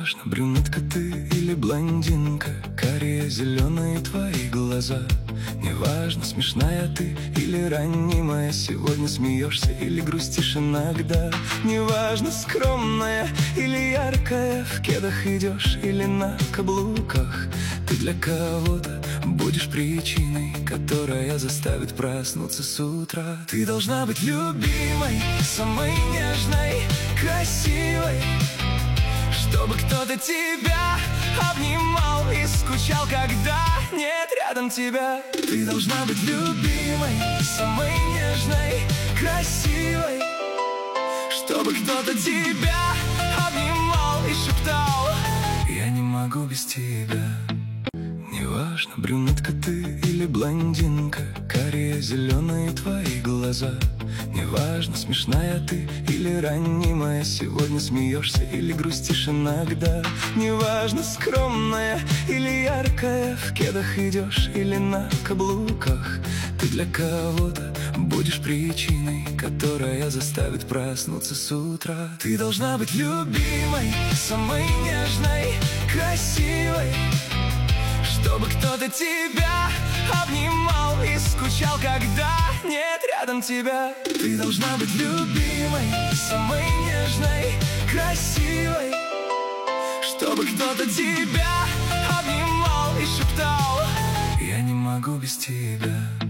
Неважно, брюнетка ты или блондинка, карие зеленые твои глаза. Неважно, смешная ты или ранимая, сегодня смеешься или грустишь иногда. Неважно, скромная или яркая, в кедах идешь или на каблуках. Ты для кого-то будешь причиной, которая заставит проснуться с утра. Ты должна быть любимой, самой нежной, красивой, чтобы кто-то тебя обнимал и скучал, когда нет рядом тебя. Ты должна быть любимой, самой нежной, красивой, чтобы кто-то тебя обнимал и шептал: я не могу без тебя. Неважно, брюнетка ты или блондинка, карие зеленые твои глаза. Неважно, смешная ты или ранимая, сегодня смеешься или грустишь иногда. Неважно, скромная или яркая, в кедах идешь или на каблуках. Ты для кого-то будешь причиной, которая заставит проснуться с утра. Ты должна быть любимой, самой нежной, красивой, чтобы кто-то тебя обнимал и скучал, когда нет рядом тебя. Ты должна быть любимой, самой нежной, красивой, чтобы кто-то тебя обнимал и шептал: я не могу без тебя.